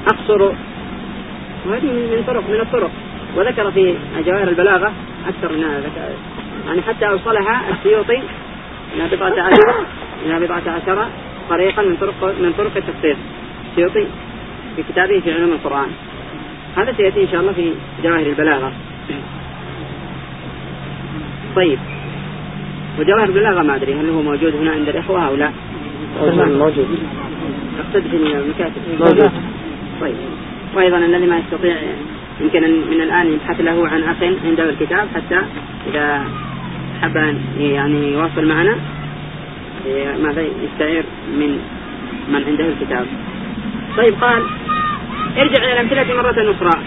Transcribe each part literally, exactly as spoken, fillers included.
أقصر، وهذه من طرق من الطرق. وذكر في جواهر البلاغة أكثر من هذا، يعني حتى أوصلها السيوطي إلى بضعة عشر إلى بضعة عشر طريقا من طرق من طرق التفسير السيوطي في كتابه في علوم القرآن. هذا سيأتي إن شاء الله في جواهر البلاغة. طيب، وجواهر البلاغة ما أدري هل هو موجود هنا عند الإخوة أو لا؟ موجود. أقصد في المكاتب موجود. طيب، وأيضا الذي ما يستطيع يمكن من الآن يبحث له عن أخ عنده الكتاب، حتى إذا حب يعني يواصل معنا ماذا يستعير من من عنده الكتاب. طيب، قال ارجع إلى الأمثلة مرة أخرى.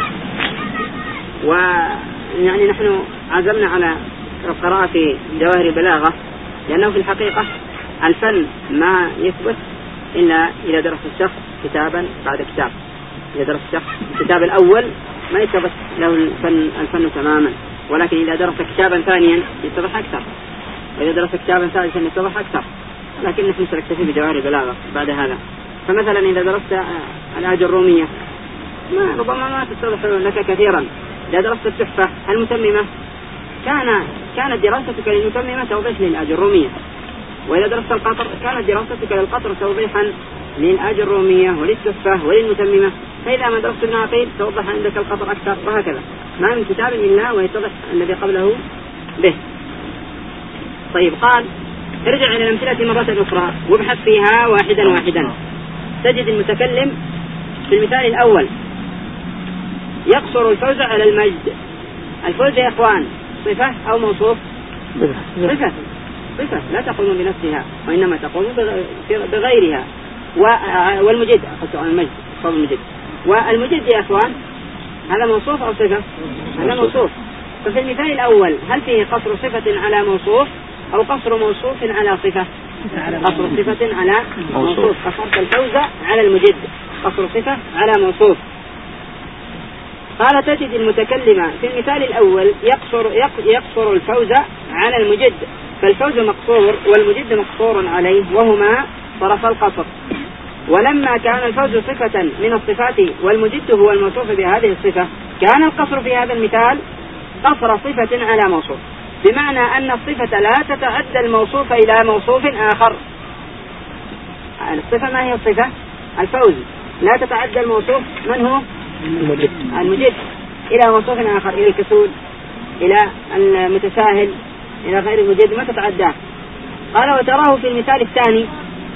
ويعني نحن عزمنا على القراءة في جواهر البلاغة، لأنه في الحقيقة الفن ما يثبت إلا إذا درس الشخص كتابا بعد كتاب. إذا درس الشخص الكتاب الأول ما يثبت له الفن, الفن تماما، ولكن إذا درس كتابا ثانيا يتضح أكثر، وإذا درس كتابا ثالثا يتضح أكثر. لكن نحن سنكتفي بجواهر البلاغة بعد هذا. فمثلا إذا درست الآج الرومية ما ربما ما تتضح لك كثيرا. إذا درست التحفة المتممة كان كانت دراستك للمتممة توضيح للآج الرومية، وإذا درست القطر كانت دراستك للقطر توضيحا للآج الرومية وللتحفة وللمتممة. فإذا ما درست ابن عقيل توضح عندك القطر أكثر، وهكذا. ما من كتاب إلا ويتضح الذي قبله به. طيب، قال ارجع إلى الأمثلة مرة أخرى وابحث فيها واحدا واحدا. تجد المتكلم في المثال الأول يقصر الفوز على المجد. الفوز يا إخوان صفة أو موصوف؟ صفة. صفة لا تقوم بنفسها، وإنما تقوم بغيرها. والمجد أخذت عن المجد صوب المجد. والمجد يا إخوان هذا موصوف أو صفة؟ هذا موصوف. ففي المثال الأول هل فيه قصر صفة على موصوف أو قصر موصوف على صفة؟ قصر صفة على موصوف. قصرت الفوز على المجد، قصر صفة على موصوف. قال تجد المتكلم في المثال الأول يقصر, يقصر الفوز على المجد، فالفوز مقصور والمجد مقصور عليه، وهما طرف القصر. ولما كان الفوز صفة من الصفات والمجد هو الموصوف بهذه الصفة، كان القصر في هذا المثال قصر صفة على موصوف، بمعنى أن الصفة لا تتعدى الموصوف إلى موصوف آخر. الصفة ما هي الصفة؟ الفوز. لا تتعدى الموصوف من هو؟ المجد. المجد إلى موصوف آخر، إلى الكسول، إلى المتساهل، إلى غير المجد، ما تتعداه. قال وتراه في المثال الثاني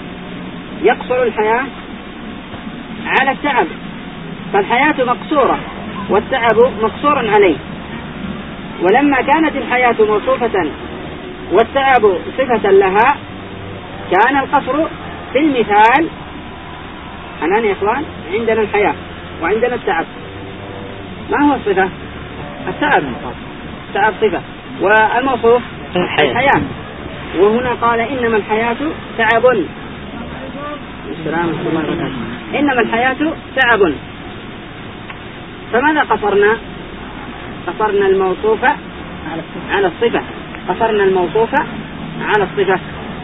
يقصر الحياة على التعب، فالحياة مقصورة والتعب مقصور عليه. ولما كانت الحياة موصوفة والتعب صفة لها كان القصر في المثال. الآن يا إخوان عندنا الحياة وعندنا التعب، ما هو الصفة؟ التعب. التعب صفة، والموصوف الحياة. وهنا قال إنما الحياة تعب. السلام عليكم. إنما الحياة تعب. فماذا قصرنا؟ قصرنا الموصوف على الصفة. قصرنا الموصوف على الصفة.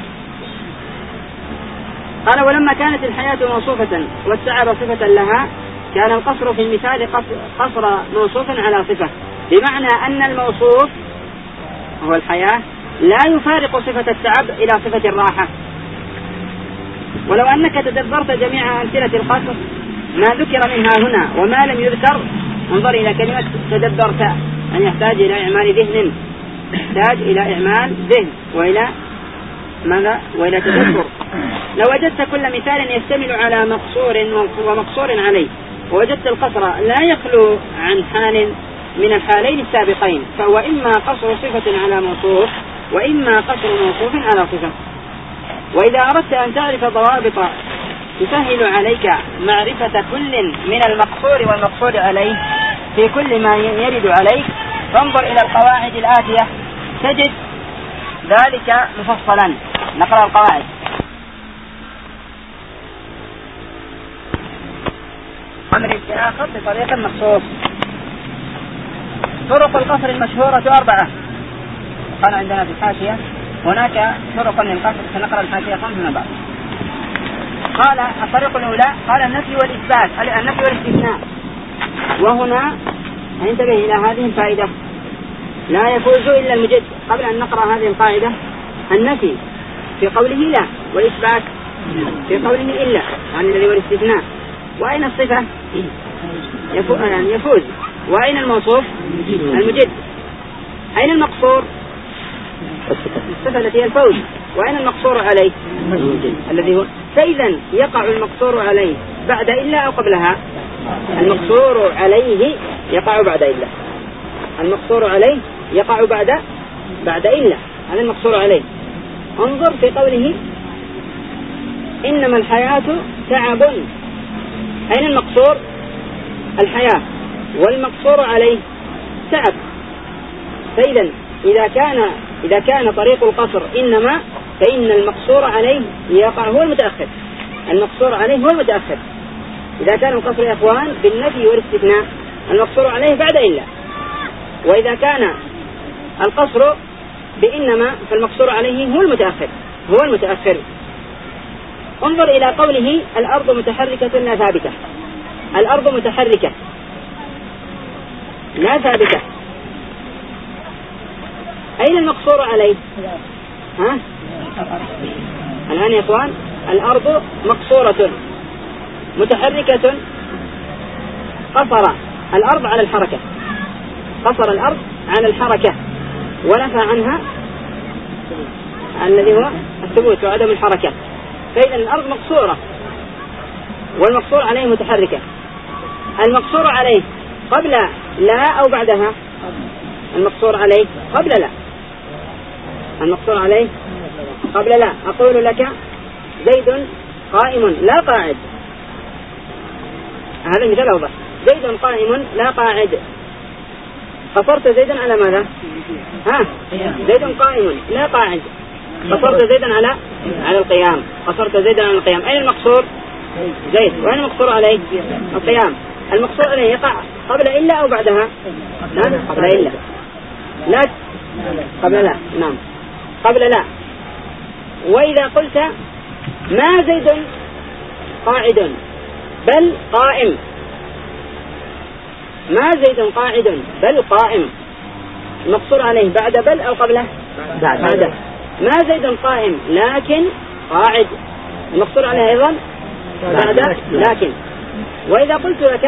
قال ولما كانت الحياة موصوفة والتعب صفة لها كان القصر في المثال قصر موصوف على صفة، بمعنى أن الموصوف هو الحياة لا يفارق صفة التعب إلى صفة الراحة. ولو أنك تدبرت جميع أمثلة القصر ما ذكر منها هنا وما لم يذكر، انظر إلى كلمة تدبرت، أن يحتاج إلى إعمال ذهن، يحتاج إلى إعمال ذهن وإلى ماذا؟ وإلى تدبر. لو وجدت كل مثال يشتمل على مقصور ومقصور عليه، ووجدت القصر لا يخلو عن حال من الحالين السابقين، فهو إما قصر صفة على موصوف وإما قصر موصوف على صفة. وإذا أردت أن تعرف ضوابط تسهل عليك معرفة كل من المقصور والمقصور عليه في كل ما يرد عليك، فانظر إلى القواعد الآتية تجد ذلك مفصلا. نقرأ القواعد. أمر التآخر بطريق مخصوص. طرق القصر المشهورة أربعة. قال عندنا في الحاشية هناك طرق للقصر، سنقرأ الحاشية خمسة بعد. قال الطريقة الأولى قال النفي والإثبات، النفي والاستثناء. وهنا ننتبه إلى هذه الفائدة، لا يفوز إلا المجد. قبل أن نقرأ هذه القاعدة، النفي في قوله لا، والإثبات في قوله إلا، عن الذي والاستثناء. وأين الصفة؟ يفوز, يعني يفوز. وأين الموصوف؟ المجد. أين المقصور؟ الصفة التي هي الفوز. وأين المقصور عليه؟ الذي هو. فإذا يقع المقصور عليه بعد إلا أو قبلها؟ المقصور عليه يقع بعد إلا. المقصور عليه يقع بعد بعد إلا. هذا المقصور عليه. انظر في قوله إنما الحياة تعب. أين المقصور؟ الحياة. والمقصور عليه تعب. فإذا إذا كان إذا كان طريق القصر إنما، فإن المقصور عليه يقع هو المتأخر. المقصور عليه هو المتأخر. إذا كان القصر يا إخوان بالنفي والاستثناء، المقصور عليه بعد إلا. وإذا كان القصر بإنما، فالمقصور عليه هو المتأخر هو المتأخر. انظر إلى قوله الأرض متحركة لا ثابتة. الأرض متحركة لا ثابتة. أين المقصور عليه؟ ها؟ الآن يا إخوان الأرض مقصورة متحركة، قصر الأرض على الحركة، قصر الأرض على الحركة ونفى عنها الذي هو الثبوت وعدم الحركة. فإذا الأرض مقصورة والمقصور عليه متحركة. المقصور عليه قبل لا أو بعدها؟ المقصور عليه قبل لا. المقصور عليه قبل لا. أقول لك زيد قائم لا قاعد. هذا مثال أوضح. زيد قائم لا قاعد. قصرت زيدا على ماذا؟ ها؟ زيد قائم لا قاعد. قصرت زيدا على على القيام. قصرت زيدا على القيام. أين المقصور؟ زيد. وأين المقصور عليه؟ القيام. المقصور عليه يقع قبل إلا أو بعدها؟ لا قبل إلا. لا قبل لا. نعم قبل لا. وإذا قلت ما زيد قاعد بل قائم، ما زيد قاعد بل قائم، المقصور عليه بعد بل أو قبله؟ بعد. بعد. ما زيد قائم لكن قاعد، المقصور عليه أيضا بعد لكن. وإذا قلت لك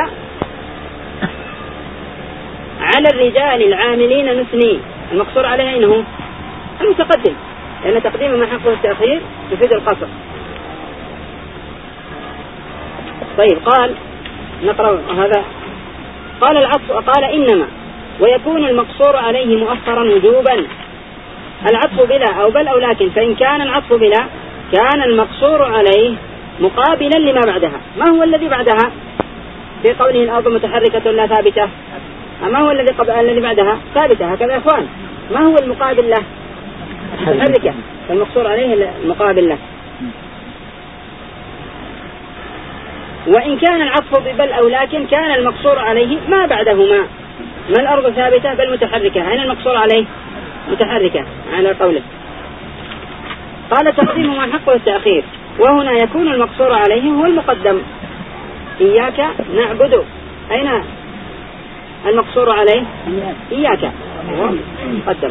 على الرجال العاملين نثني، المقصور عليه أين هو؟ المتقدم، لأن تقديم ما حقه التأخير يفيد القصر. طيب قال نقرأ هذا. قال العطف قال إنما ويكون المقصور عليه مؤخرا وجوبا. العطف بلا أو بل أو لكن، فإن كان العطف بلا كان المقصور عليه مقابلا لما بعدها. ما هو الذي بعدها؟ في قوله الأرض متحركة لا ثابتة، ما هو الذي قبل الذي بعدها؟ ثابتة. هكذا يا إخوان. ما هو المقابل له؟ متحركة، فالمقصور عليه المقابل له. وإن كان العطف ببل أو لكن كان المقصور عليه ما بعدهما. ما الأرض ثابتة بل متحركة، أين المقصور عليه؟ متحركة على قوله. قال تقديم ما حقه التأخير، وهنا يكون المقصور عليه هو المقدم. إياك نعبد، أين المقصور عليه؟ إياك هو مقدم.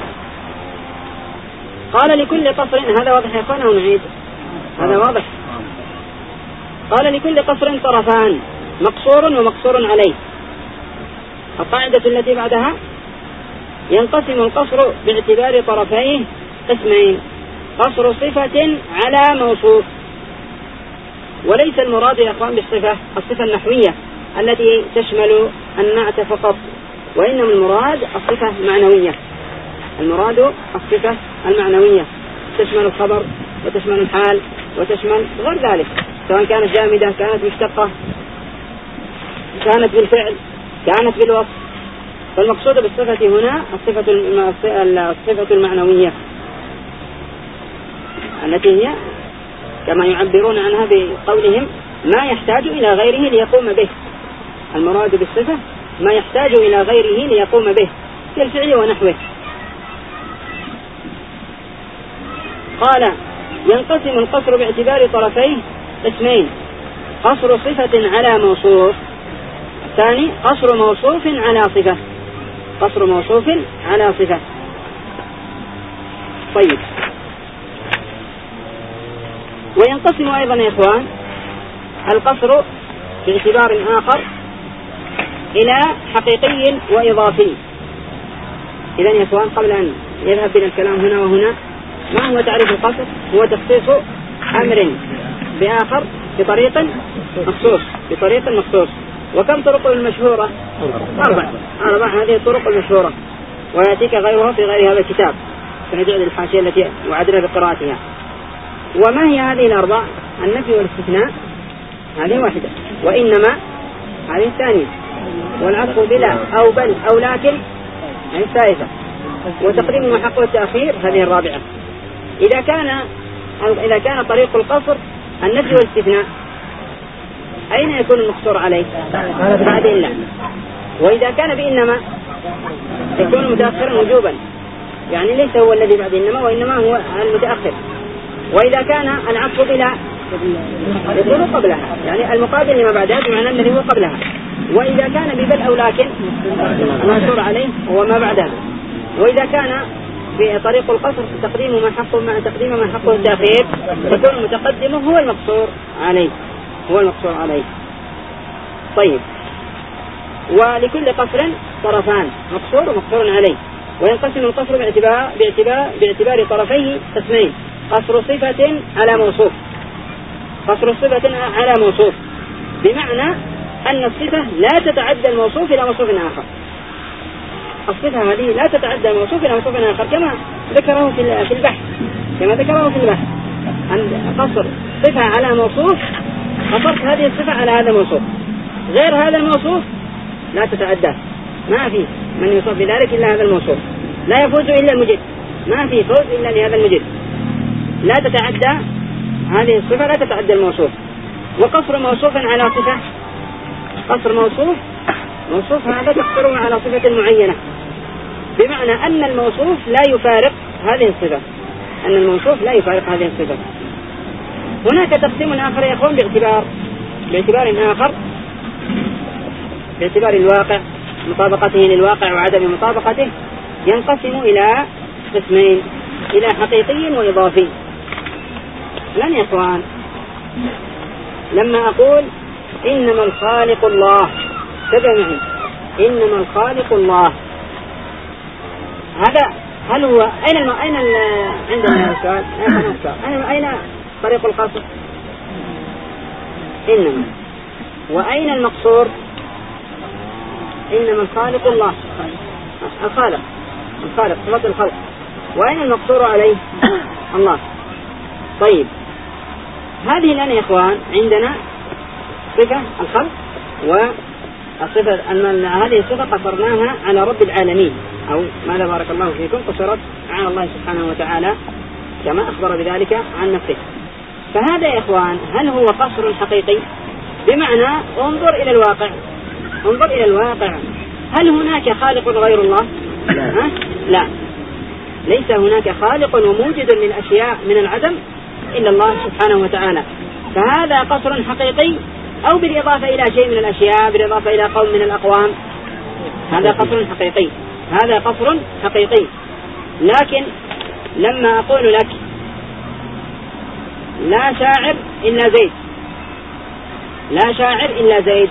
قال لكل قصر، هذا واضح يا أخوانا ونعيد؟ هذا واضح. قال لكل قصر طرفان مقصور ومقصور عليه. القاعدة التي بعدها ينقسم القصر باعتبار طرفيه قسمين: قصر صفة على موصوف. وليس المراد يا أخوان بالصفة الصفة النحوية التي تشمل النعت فقط، وإنما المراد الصفة المعنوية. المراد الصفة المعنوية تشمل الخبر وتشمل الحال وتشمل غير ذلك، سواء كانت جامدة، كانت مشتقة، كانت بالفعل، كانت بالوصف. فالمقصود بالصفة هنا الصفة الصفة المعنوية التي هي كما يعبرون عنها بقولهم ما يحتاج إلى غيره ليقوم به. المراد بالصفة ما يحتاج إلى غيره ليقوم به كالفعل ونحوه. قال ينقسم القصر باعتبار طرفيه قسمين: قصر صفة على موصوف، الثاني قصر موصوف على صفة. قصر موصوف على صفة. طيب، وينقسم أيضا يا إخوان القصر باعتبار آخر إلى حقيقي وإضافي. إذن يا إخوان، قبل أن يذهب بنا الكلام هنا وهنا، ما هو تعريف القصر؟ هو تخصيص أمر بآخر بطريق مخصوص بطريق مخصوص. وكم طرق المشهورة؟ أربع أربع هذه الطرق المشهورة، ويأتيك غيرها في غير هذا الكتاب، سنجد الحاشية التي وعدنا بقراءتها. وما هي هذه الأربع؟ النفي والاستثناء هذه واحدة، وإنما هذه الثانية، والعطف بلا أو بل أو لكن هذه الثالثة، وتقديم محق التأخير هذه الرابعة. إذا كان إذا كان طريق القصر النفي والاستثناء، أين يكون المقصور عليه؟ بعد إلا. وإذا كان بإنما يكون متأخرا وجوبا، يعني ليس هو الذي بعد إنما، وإنما هو المتأخر. وإذا كان العطف بلا يكون قبلها، يعني المقابل لما بعدها بمعنى الذي هو قبلها. وإذا كان ببل أو لكن المقصور عليه هو ما بعدها. وإذا كان في طريق القصر تقديم ما حقه مع تقديم ما حقه التأخير، يكون المتقدم هو المقصور عليه هو المقصور عليه. طيب، ولكل قصر طرفان، مقصور ومقصور عليه. وينقسم القصر باعتبار باعتبار باعتبار طرفيه قسمين: قصر صفة على موصوف. قصر صفة على موصوف بمعنى أن الصفة لا تتعدى الموصوف إلى موصوف آخر. الصفة هذه لا تتعدى الموصوف إلى موصوف آخر، كما ذكره في البحث كما ذكره في البحث عن قصر صفة على موصوف. قصرت هذه الصفة على هذا الموصوف، غير هذا الموصوف لا تتعدى، ما في من يوصف بذلك إلا هذا الموصوف، لا يفوز إلا المجد، ما في فوز إلا لهذا المجد. لا تتعدى هذه الصفة، لا تتعدى الموصوف. وقصر موصوف على صفة، قصر موصوف موصوف هذا تقصره على صفة معينة، بمعنى أن الموصوف لا يفارق هذه الصفة أن الموصوف لا يفارق هذه الصفة. هناك تقسيم آخر يكون باعتبار باعتبار آخر باعتبار الواقع، مطابقته للواقع وعدم مطابقته، ينقسم إلى قسمين: إلى حقيقي وإضافي. لن يا إخوان، لما أقول إنما الخالق الله، تبع معي، إنما الخالق الله، هذا هل هو أين الم... أين ال... عندنا سؤال أين أين طريق القصر؟ إنما. وأين المقصور؟ إنما الخالق الله، الخالق الخالق صفة الخلق. وأين المقصور عليه؟ الله. طيب، هذه الآن يا إخوان عندنا صفة الخلق، والصفة أن هذه الصفة قصرناها على رب العالمين، أو ماذا بارك الله فيكم، قصرت على الله سبحانه وتعالى كما أخبر بذلك عن نفسه. فهذا يا إخوان هل هو قصر حقيقي؟ بمعنى انظر إلى الواقع انظر إلى الواقع هل هناك خالق غير الله؟ لا, لا. ليس هناك خالق وموجد للأشياء من العدم إلا الله سبحانه وتعالى. فهذا قصر حقيقي، أو بالإضافة إلى شيء من الأشياء، بالإضافة إلى قوم من الأقوام، هذا قصر حقيقي هذا قصر حقيقي. لكن لما أقول لك لا شاعر إلا زيد، لا شاعر إلا زيد،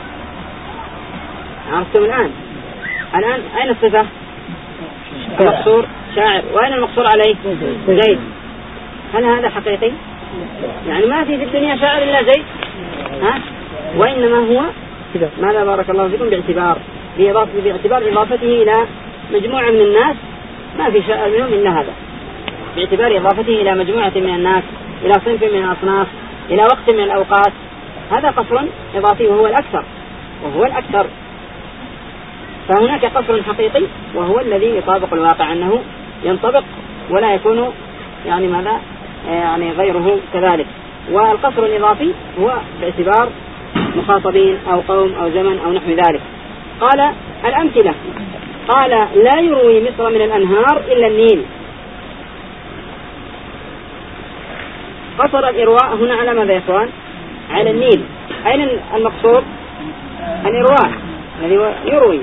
عرفتم الآن؟ الآن أين الصفة؟ المقصور شاعر، وأين المقصور عليه؟ زيد. هل هذا حقيقي؟ يعني ما في في الدنيا شاعر إلا زيد، ها؟ وإنما هو ماذا بارك الله فيكم باعتبار بإضافة باعتبار إضافته إلى مجموعة من الناس، ما في شاعر منهم إلا هذا، باعتبار إضافته إلى مجموعة من الناس، إلى صنف من الأصناف، إلى وقت من الأوقات، هذا قصر إضافي وهو الأكثر وهو الأكثر. فهناك قصر حقيقي وهو الذي يطابق الواقع أنه ينطبق ولا يكون يعني ماذا يعني غيره كذلك. والقصر الإضافي هو باعتبار مخاطبين أو قوم أو زمن أو نحو ذلك. قال الأمثلة، قال لا يروي مصر من الأنهار إلا النيل. قصر الإرواء هنا على ماذا يا إخوان؟ على النيل. أين المقصور؟ الإرواح الذي يروي.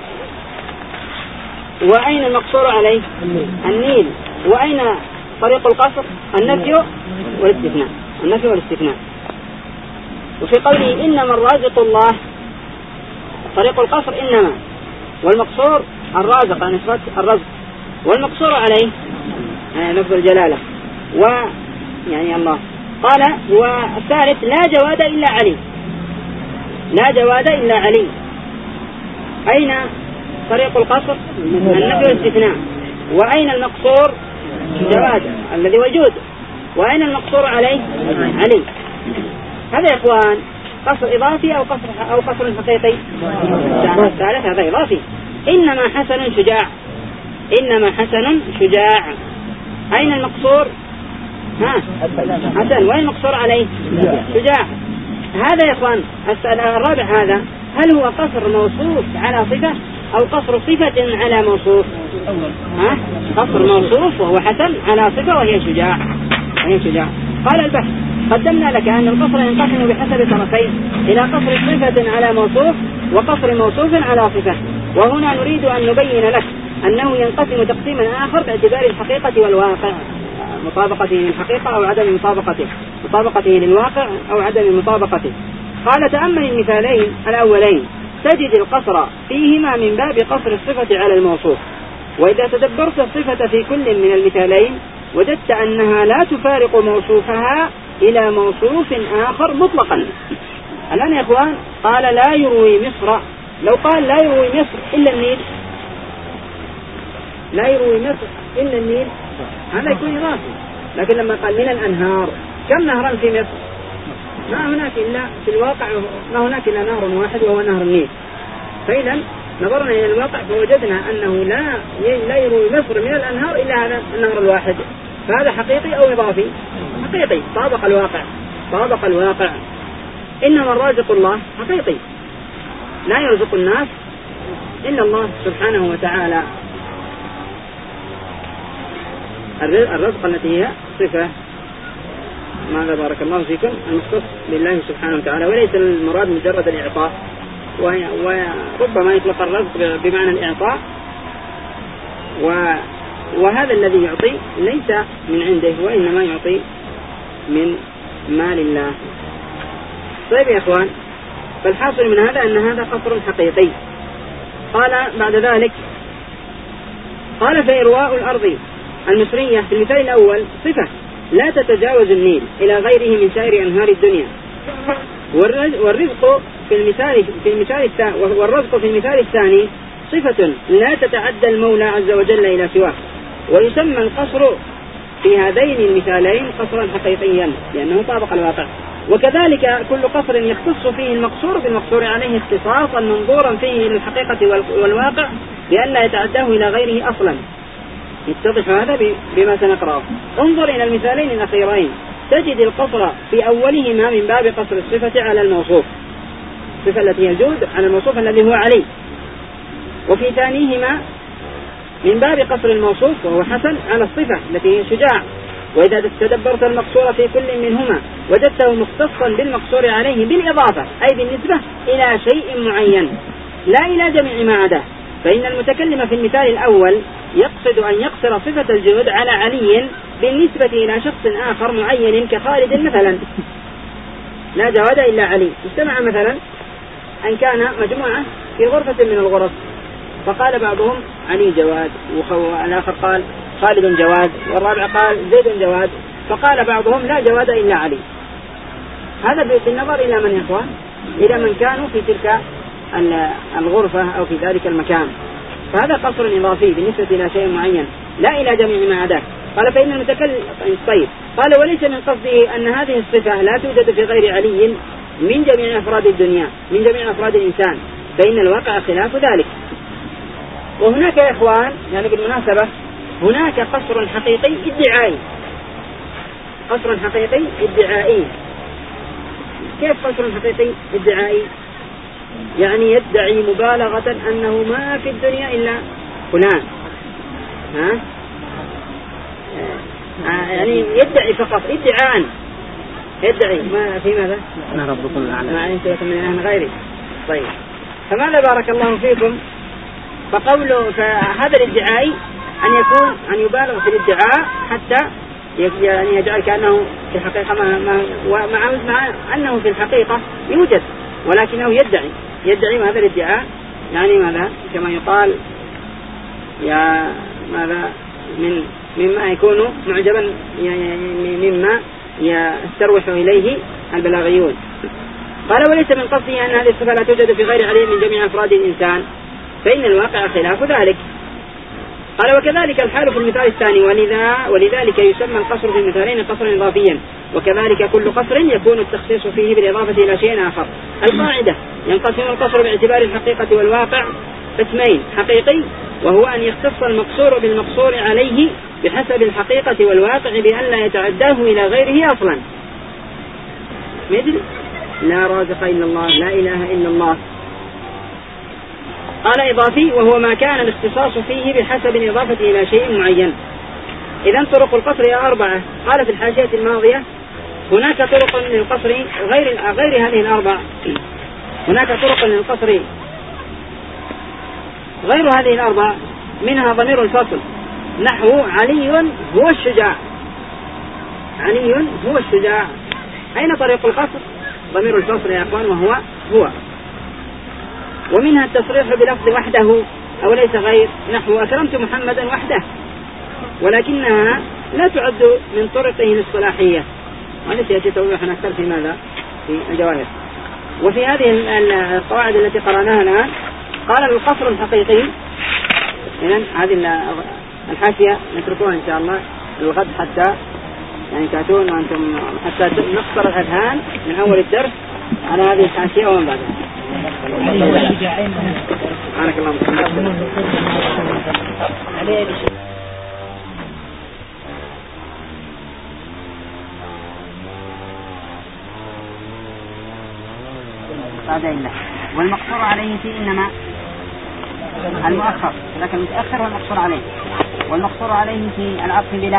وأين المقصور عليه؟ النيل. وأين طريق القصر؟ النفي والاستثناء. النفي والاستثناء. وفي قوله إنما الرازق الله، طريق القصر إنما، والمقصور الرازق عن إثبات الرزق، والمقصور عليه لفظ الجلالة ويعني الله. قال والثالث لا جواد إلا علي، لا جواد إلا علي. أين طريق القصر؟ النفي والاستثناء. وأين المقصور؟ جواد الذي وجود. وأين المقصور عليه؟ علي. هذا يا إخوان قصر إضافي أو قصر أو قصر حقيقي؟ الثالث هذا إضافي. إنما حسن شجاع، إنما حسن شجاع. أين المقصور؟ ها حسن. وين المقصور عليه؟ شجاع. هذا يا إخوان الرابع هذا هل هو قصر موصوف على صفة أو قصر صفة على موصوف؟ ها قصر موصوف وهو حسن على صفة وهي شجاع، وهي شجاع. قال البحث قدمنا لك أن القصر ينقسم بحسب طرفين إلى قصر صفة على موصوف وقصر موصوف على صفة. وهنا نريد أن نبين لك أنه ينقسم تقسيما آخر باعتبار الحقيقة والواقع، مطابقته للحقيقة أو عدم مطابقته، مطابقته للواقع أو عدم مطابقته. قال تأمل المثالين الأولين تجد القصر فيهما من باب قصر الصفة على الموصوف. وإذا تدبرت الصفة في كل من المثالين وجدت أنها لا تفارق موصوفها إلى موصوف آخر مطلقا. الآن يا إخوان قال لا يروي مصر، لو قال لا يروي مصر إلا النيل، لا يروي مصر إلا النيل، هذا يكون إضافي. لكن لما قال من الأنهار، كم نهرا في مصر؟ ما هناك إلا في الواقع ما هناك إلا نهر واحد وهو نهر النيل. فإذا نظرنا إلى الواقع فوجدنا أنه لا لا يروي مصر من الأنهار إلا هذا النهر الواحد. فهذا حقيقي أو إضافي؟ حقيقي، طابق الواقع، طابق الواقع. إنما الرازق الله حقيقي، لا يرزق الناس إلا الله سبحانه وتعالى. الرزق التي هي صفة ماذا بارك الله فيكم المختص لله سبحانه وتعالى، وليس المراد مجرد الإعطاء. وربما يطلق الرزق بمعنى الإعطاء، وهذا الذي يعطي ليس من عنده وإنما يعطي من مال الله. طيب يا إخوان، فالحاصل من هذا أن هذا قصر حقيقي. قال بعد ذلك قال فإرواء الأرض المصرية في المثال الأول صفة لا تتجاوز النيل إلى غيره من سائر أنهار الدنيا. والرزق في المثال في المثال الثاني والرزق في المثال الثاني صفة لا تتعدى المولى عز وجل إلى سواه. ويسمى القصر في هذين المثالين قصرا حقيقيا لأنه طابق الواقع. وكذلك كل قصر يختص فيه المقصور بالمقصور عليه اختصاصا منظورا فيه للحقيقة والواقع لئلا يتعداه إلى غيره أصلا. يتضح هذا بما سنقرأه. انظر إلى المثالين الأخيرين تجد القصر في أولهما من باب قصر الصفة على الموصوف، الصفة التي يجوز على الموصوف الذي هو علي. وفي ثانيهما من باب قصر الموصوف وهو حسن على الصفة التي هي شجاع. وإذا تدبرت المقصور في كل منهما وجدته مختصا بالمقصور عليه بالإضافة أي بالنسبة إلى شيء معين لا إلى جميع ما عداه. فإن المتكلم في المثال الأول يقصد أن يقصر صفة الجود على علي بالنسبة إلى شخص آخر معين كخالد مثلا، لا جواد إلا علي. استمع مثلا أن كان مجموعة في غرفة من الغرف فقال بعضهم علي جواد، والآخر قال خالد جواد، والرابع قال زيد جواد، فقال بعضهم لا جواد إلا علي. هذا بالنظر إلى من يقوى إلى من كانوا في تلك الغرفة أو في ذلك المكان. فهذا قصر إضافي بالنسبة إلى شيء معين لا إلى جميع ما عداه. قال فإن المتكلم طيب قال وليس من قصده أن هذه الصفة لا توجد في غير علي من جميع أفراد الدنيا من جميع أفراد الإنسان، فإن الواقع خلاف ذلك. وهناك يا إخوان يعني بالمناسبة هناك قصر حقيقي ادعائي، قصر حقيقي ادعائي. كيف قصر حقيقي ادعائي؟ يعني يدعي مبالغة أنه ما في الدنيا إلا فلان، ها؟ يعني يدعي فقط ادعاء يدعي ما في ماذا؟ أنا ربكم الأعلى ما علمت لكم من إله غيري. طيب فماذا بارك الله فيكم؟ فقوله فهذا الادعاء أن يكون أن يبالغ في الادعاء حتى يعني يجعل كأنه في الحقيقة ما ما ومع مع أنه في الحقيقة يوجد ولكنه يدعي يدعي هذا الادعاء يعني ماذا كما يقال يا ماذا من مما يكون معجبا مما يستروح إليه البلاغيون. قال وليس من قصده أن هذه الصفة لا توجد في غير عليه من جميع أفراد الإنسان فإن الواقع خلاف ذلك. قال وكذلك الحال في المثال الثاني ولذا ولذلك يسمى القصر في المثالين قصرا إضافيا وكذلك كل قصر يكون التخصيص فيه بالإضافة إلى شيء آخر. القاعدة ينقسم القصر باعتبار الحقيقة والواقع قسمين حقيقي وهو أن يختص المقصور بالمقصور عليه بحسب الحقيقة والواقع بأن لا يتعداه إلى غيره أصلا مثل لا رازق إلا الله لا إله إلا الله. قال إضافي وهو ما كان الاختصاص فيه بحسب الإضافة إلى شيء معين. إذن طرق القصر أربعة. قال في الحاشية الماضية هناك طرق للقصر غير غير هذه الأربع هناك طرق للقصر غير هذه الأربع منها ضمير الفصل نحو علي هو الشجاع علي هو الشجاع. أين طريق القصر؟ ضمير الفصل يا أخوان وهو هو. ومنها التصريح بلفظ وحده أو ليس غير نحو أكرمت محمدا وحده ولكنها لا تعد من طرقه الاصطلاحية وهذا سيأتي توضيحا أكثر في ماذا في الجواهر. وفي هذه القواعد التي قرأناها الآن قال القصر الحقيقي إذن هذه الحاشية نتركوها إن شاء الله للغد حتى يعني تأتون وأنتم حتى نقصر الأذهان من أول الدرس على هذه الحاشية ومن بعدها. سبحانك اللهم وبحمدك. والمقصور عليه في إنما المؤخر لكن المتأخر والمقصور عليه والمقصور عليه في العطف بلا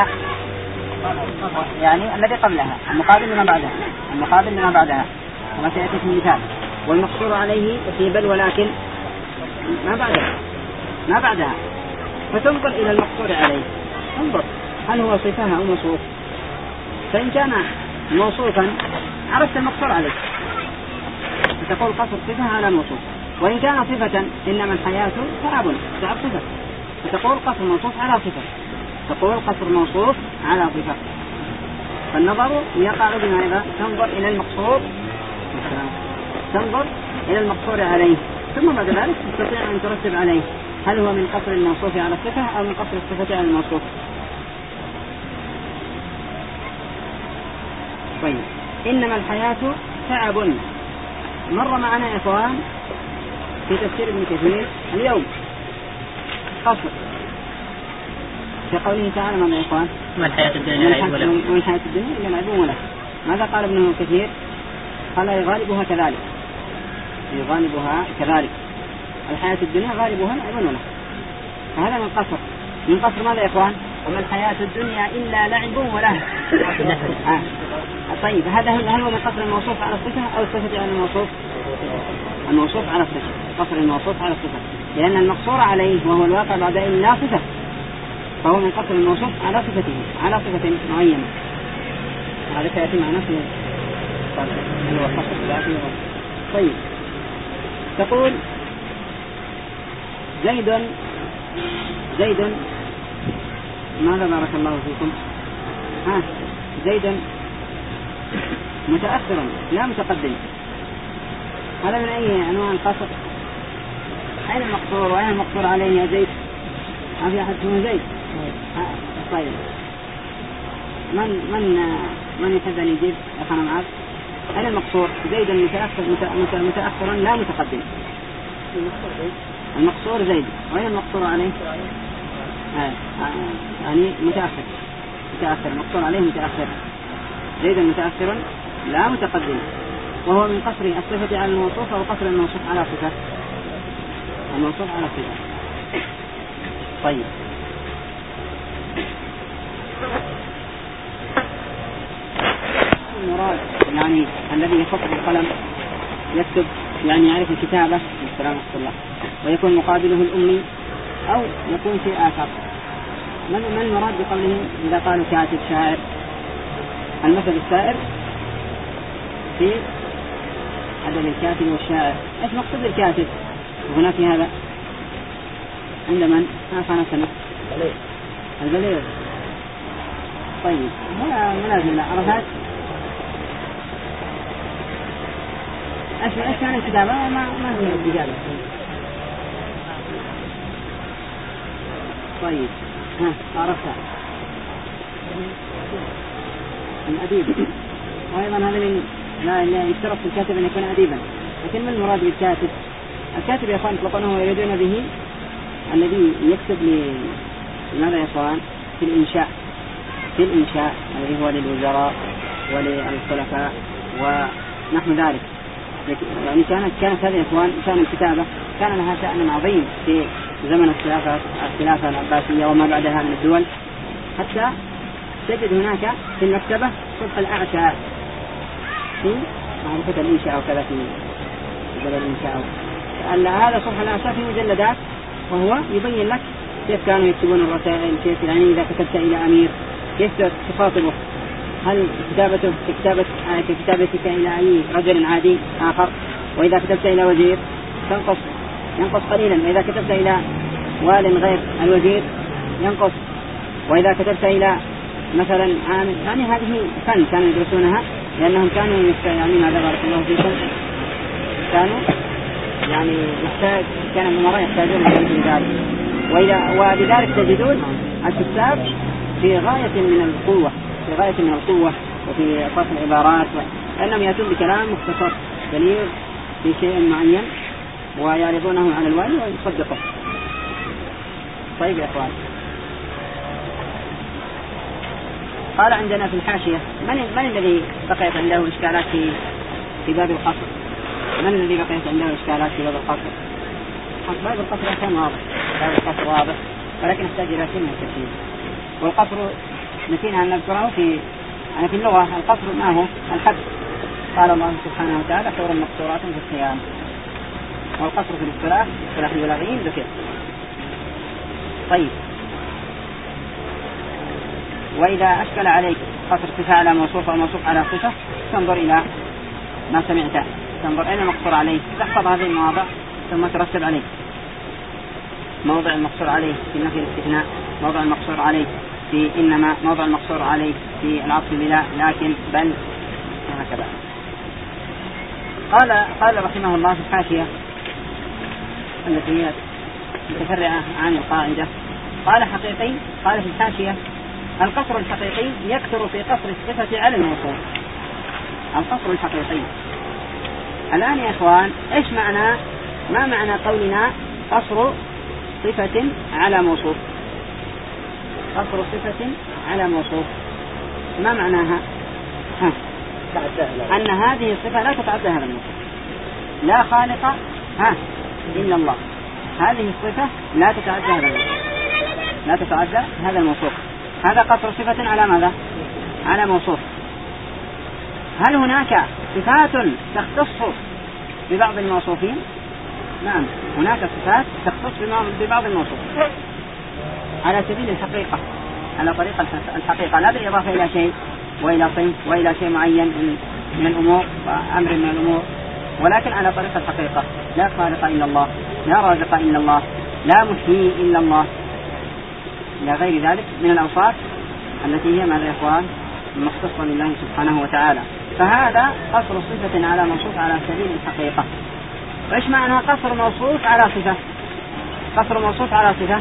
يعني الذي قبلها المقابل لما بعدها المقابل لما بعدها كما سيأتي في المثال. والمقصور عليه في بل ولكن ما بعدها ما بعدها فتنظر إلى المقصور عليه انظر هل هو صفة أو موصوف فإن كان موصوفا عرفت المقصور عليه فتقول قصر صفة على موصوف وإن كان صفة إنما الحياة تعب تعب صفة فتقول قصر موصوف على صفة تقول قصر موصوف على صفة. فالنظر يقع بماذا؟ تنظر إلى المقصور تنظر إلى المقصور عليه ثم بعد ذلك تستطيع أن ترتب عليه هل هو من قصر الموصوف على الصفة أو من قصر الصفة على الموصوف. طيب إنما الحياة تعب مر معنا يا إخوان في تفسير ابن كثير اليوم قصر في قوله تعالى ماذا يا إخوان؟ ما الحياة الدنيا لعب وله وما الحياة الدنيا إلا لعب وله. ماذا قال ابن كثير؟ قال يغالبها كذلك يغالبها كذلك الحياة الدنيا غالبها لعب وله. فهذا من قصر من قصر ماذا يا إخوان؟ وما الحياة الدنيا إلا لعب وله. آه. طيب هذا هل هو من قصر الموصوف على الصفة أو الصفة على الموصوف؟ الموصوف على الصفة قصر الموصوف على الصفة لأن المقصور عليه وهو الواقع بعد إن لا صفة فهو من قصر الموصوف على صفته على صفة معينة. هذا سيأتي مع نفسه هو قصر ذاتي. طيب تقول زيد زيد ماذا بارك الله فيكم؟ ها زيد متأخر لا متقدم. هذا من أي أنواع القصر؟ أين المقصور وأين المقصور عليه يا زيد؟ ما في أحد اسمه زيد؟ طيب من من من يحب أن يجيب يا أخانا معاذ؟ أين المقصور؟ زيد متأخر متأخرا لا متقدم. المقصور زيد وأين المقصور عليه؟ آه. يعني متأخر متأخر المقصور عليه متأخر. زيد متأخر لا متقدم وهو من قصر الصفة على الموصوف أو قصر الموصوف على صفة الموصوف على صفة. طيب المراد يعني الذي يخط بالقلم يكتب يعني يعرف الكتابة السلام عليكم الله، ويكون مقابله الأمي، أو يكون شيء آخر. من من المراد بقوله إذا قالوا كاتب شاعر؟ المثل السائر في عدد الكاتب والشاعر. إيش مقصود الكاتب هنا في هذا؟ عند من؟ أنا سنة البليغ. طيب هنا منازل عرفات. إيش إيش كان الكتابة؟ ما ما هي الكتابة. طيب ها عرفتها الأديب، وأيضا هذا من لا يشترط في الكاتب أن يكون أديبا. لكن من المراد بالكاتب؟ الكاتب يا أخوان يطلقونه ويريدون به الذي يكتب لماذا يا أخوان؟ في الإنشاء، في الإنشاء الذي هو للوزراء وللخلفاء ونحو ذلك. يعني كانت كانت هذه يا أخوان شأن الكتابة كان لها شأن عظيم في زمن الخلافة الخلافة العباسية وما بعدها من الدول، حتى تجد هناك في المكتبة صفح الأعشاء في معرفة الإنشاء وكذا في جبل الإنشاء. هذا صفح الأعشاء في مجلدات، وهو يبين لك كيف كانوا يكتبون الرسائل، كيف يعني إذا كتبت إلى أمير كيف تخاطبه، هل كتابته كتابة كتابتك إلى أي رجل عادي آخر، وإذا كتبت إلى وزير تنقص ينقص قليلا، وإذا كتبت إلى وال غير الوزير ينقص، وإذا كتبت إلى مثلا عام. يعني هذه فن كانوا يدرسونها، لأنهم كانوا يعني ماذا بارك الله فيكم كانوا يعني يحتاج كان الأمراء يحتاجون إلى ذلك، وإذا ولذلك تجدون الكتاب في غاية من القوة في غاية من القوة وفي صرف العبارات، لأنهم يأتون بكلام مختصر بليغ في شيء معين ويعرضونه على الوالي ويصدقه. طيب يا أخوان، قال عندنا في الحاشية من من الذي بقيت عنده إشكالات في في باب القصر؟ من الذي بقيت عنده إشكالات في باب القصر؟ باب القصر كان واضح، باب القصر واضح، ولكن يحتاج إلى شيء من التفصيل. والقصر نسينا أن نذكره في يعني في اللغة. القصر ما هو؟ الحد. قال الله سبحانه وتعالى حور مقصورات في الخيام، والقصر في الاصطلاح اصطلاح البلاغيين ذكر. طيب، وإذا أشكل عليك قصر صفة على موصوف أو موصوف على صفة تنظر إلى ما سمعت، تنظر إلى المقصور عليه، تحفظ هذه المواضع ثم ترتب عليه. موضع المقصور عليه في نفي الاستثناء، موضع المقصور عليه في إنما، موضع المقصور عليه في العطف بلا لكن بل، وهكذا. قال قال رحمه الله في الحاشية التي هي متفرعة عن القاعدة، قال حقيقي، قال في الحاشية القصر الحقيقي يكثر في قصر الصفة على الموصوف. القصر الحقيقي الآن يا إخوان إيش معنى ما معنى قولنا قصر صفة على موصوف؟ قصر صفة على موصوف ما معناها؟ ها. أن هذه الصفة لا تتعدى هذا الموصوف، لا خالق ها إلا الله. هذه الصفة لا تتعدى هذا الموصوف، لا تتعدى هذا الموصوف. هذا قصر صفة على ماذا؟ على موصوف. هل هناك صفات تختص ببعض الموصوفين؟ نعم، هناك صفات تختص ببعض الموصوفين على سبيل الحقيقة، على طريقة الحقيقة، لا بالإضافة إلى شيء وإلى صنف وإلى شيء معين من الأمور وأمر من الأمور، ولكن على طريقة الحقيقة. لا خالق إلا الله، لا رازق إلا الله، لا محيي إلا الله، إلى غير ذلك من الأوصاف التي هي ماذا يا إخوان مختصة لله سبحانه وتعالى. فهذا قصر صفة على موصوف على سبيل الحقيقة. وإيش معنى قصر موصوف على صفة؟ قصر موصوف على صفة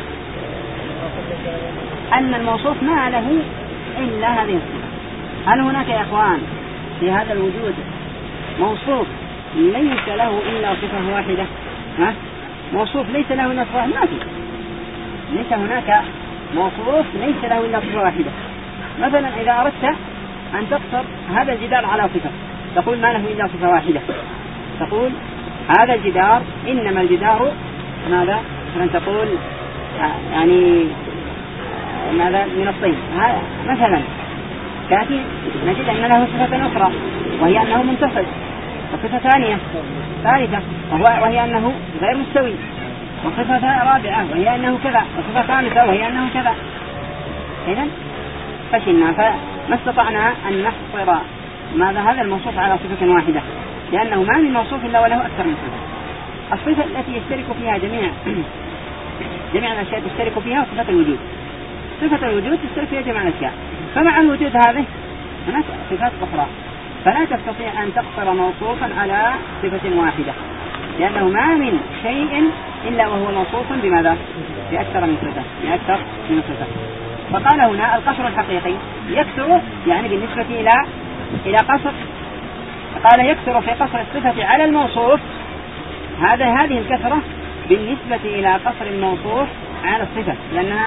أن الموصوف ما له إلا هذه الصفة. هل هناك يا إخوان في هذا الوجود موصوف ليس له إلا صفة واحدة؟ ها؟ موصوف ليس له إلا صفة؟ ما في. ليس هناك موصوف ليس له إلا صفة واحدة. مثلا إذا أردت أن تقصر هذا الجدار على صفة تقول ما له إلا صفة واحدة، تقول هذا الجدار إنما الجدار ماذا؟ مثلا تقول يعني ماذا من الطين مثلا، تأتي نجد أن له صفة أخرى وهي أنه منتفض، وصفة ثانية ثالثة وهي أنه غير مستوي، وصفة رابعة وهي أنه كذا، وصفة خامسة وهي أنه كذا. إذن فشلنا، فما استطعنا أن نحصر ماذا هذا الموصوف على صفة واحدة، لأنه ما من موصوف إلا وله أكثر من صفة. الصفة التي يشترك فيها جميع جميع الأشياء تشترك فيها صفة الوجود. صفة الوجود تشترك فيها جميع الأشياء، فمع الوجود هذه هناك صفات أخرى، فلا تستطيع أن تقصر موصوفا على صفة واحدة، لأنه ما من شيء إلا وهو موصوف بماذا؟ بأكثر من صفة بأكثر من صفة. فقال هنا القصر الحقيقي يكثر يعني بالنسبة إلى إلى قصر، قال يكثر في قصر الصفة على الموصوف، هذا هذه الكثرة بالنسبة إلى قصر الموصوف على الصفة، لأنها